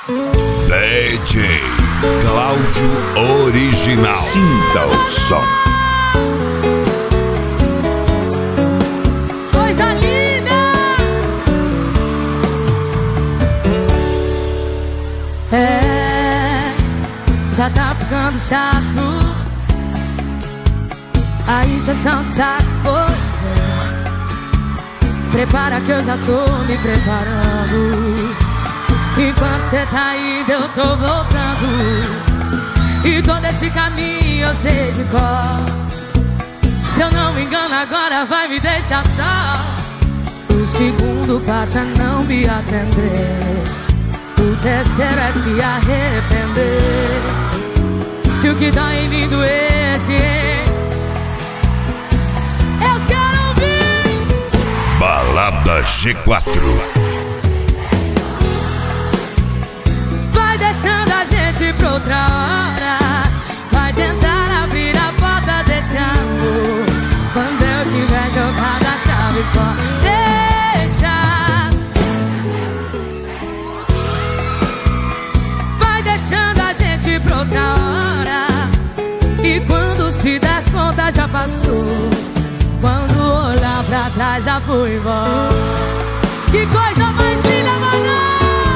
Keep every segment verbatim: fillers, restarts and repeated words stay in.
D J Cláudio Original. Sinta o som. Coisa linda! É, já tá ficando chato a injeção de saco, pois é. Prepara que eu já tô me preparando. Enquanto cê tá indo eu tô voltando. E todo esse caminho eu sei de cor. Se eu não me engano agora vai me deixar só. O segundo passa a não me atender. O terceiro é se arrepender. Se o que dói em mim doesse, hein? Eu quero ouvir Balada G quatro. Pra outra hora, vai tentar abrir a porta desse amor. Quando eu tiver jogado a chave fora, deixa. Vai deixando a gente pra outra hora. E quando se der conta já passou. Quando olhar pra trás já foi embora. Que coisa mais linda, mano!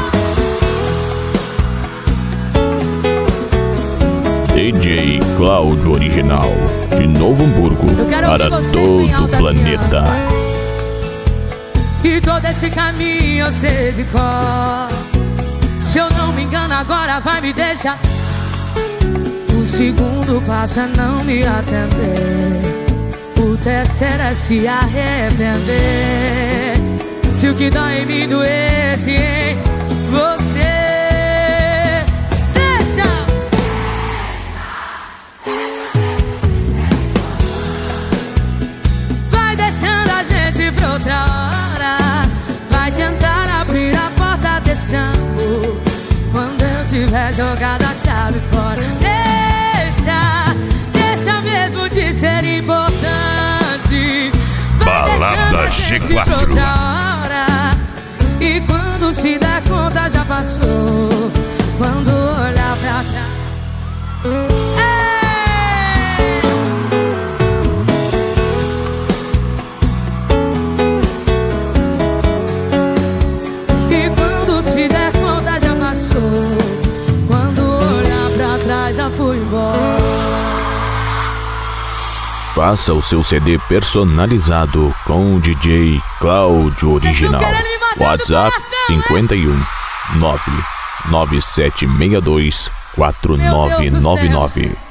D J Cláudio Original, de Novo Hamburgo para todo o planeta. E todo esse caminho eu sei de cor. Se eu não me engano agora vai me deixar. O segundo passo é não me atender. O terceiro é se arrepender. Se o que dói em mim doesse, hein? Você pra outra hora, vai tentar abrir a porta desse amor. Quando eu tiver jogado a chave fora, deixa, deixa mesmo de ser importante. Vai Balada G quatro. Pra outra hora, e quando se der conta já passou. Quando olhar pra trás, já fui embora. Faça o seu C D personalizado com o D J Cláudio Original. WhatsApp cinquenta e um nove nove sete seis dois quatro nove nove nove.